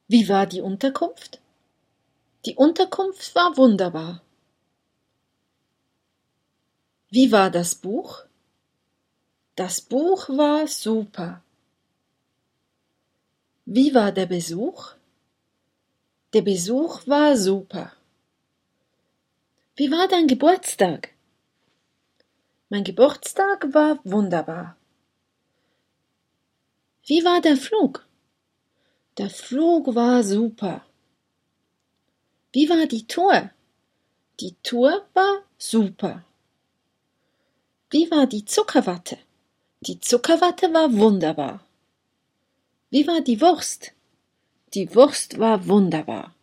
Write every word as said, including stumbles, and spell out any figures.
Wie war die Unterkunft? Die Unterkunft war wunderbar. Wie war das Buch? Das Buch war super. Wie war der Besuch? Der Besuch war super. Wie war dein Geburtstag? Mein Geburtstag war wunderbar. Wie war der Flug? Der Flug war super. Wie war die Tour? Die Tour war super. Wie war die Zuckerwatte? Die Zuckerwatte war wunderbar. Wie war die Wurst? Die Wurst war wunderbar.